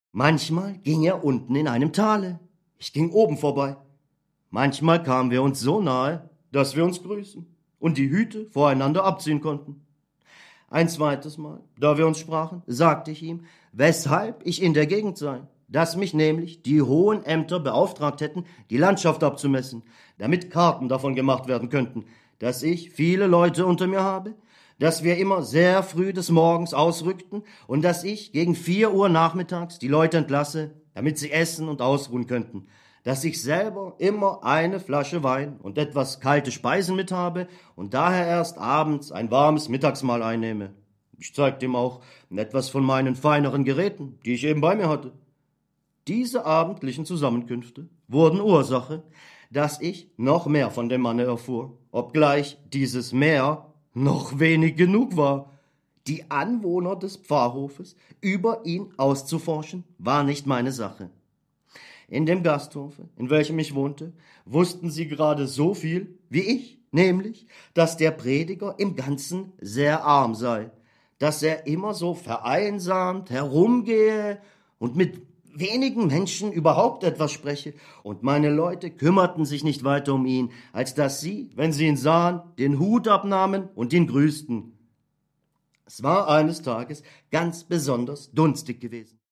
Manchmal ging er unten in einem Tale, ich ging oben vorbei. Manchmal kamen wir uns so nahe, dass wir uns grüßen und die Hüte voreinander abziehen konnten. Ein zweites Mal, da wir uns sprachen, sagte ich ihm, weshalb ich in der Gegend sei, dass mich nämlich die hohen Ämter beauftragt hätten, die Landschaft abzumessen, damit Karten davon gemacht werden könnten, dass ich viele Leute unter mir habe, dass wir immer sehr früh des Morgens ausrückten und dass ich gegen 4 Uhr nachmittags die Leute entlasse, damit sie essen und ausruhen könnten, dass ich selber immer eine Flasche Wein und etwas kalte Speisen mit habe und daher erst abends ein warmes Mittagsmahl einnehme. Ich zeigte ihm auch etwas von meinen feineren Geräten, die ich eben bei mir hatte. Diese abendlichen Zusammenkünfte wurden Ursache, dass ich noch mehr von dem Manne erfuhr, obgleich dieses mehr noch wenig genug war. Die Anwohner des Pfarrhofes über ihn auszuforschen, war nicht meine Sache. In dem Gasthofe, in welchem ich wohnte, wussten sie gerade so viel wie ich, nämlich, dass der Prediger im Ganzen sehr arm sei, dass er immer so vereinsamt herumgehe und mit wenigen Menschen überhaupt etwas spreche, und meine Leute kümmerten sich nicht weiter um ihn, als dass sie, wenn sie ihn sahen, den Hut abnahmen und ihn grüßten. Es war eines Tages ganz besonders dunstig gewesen.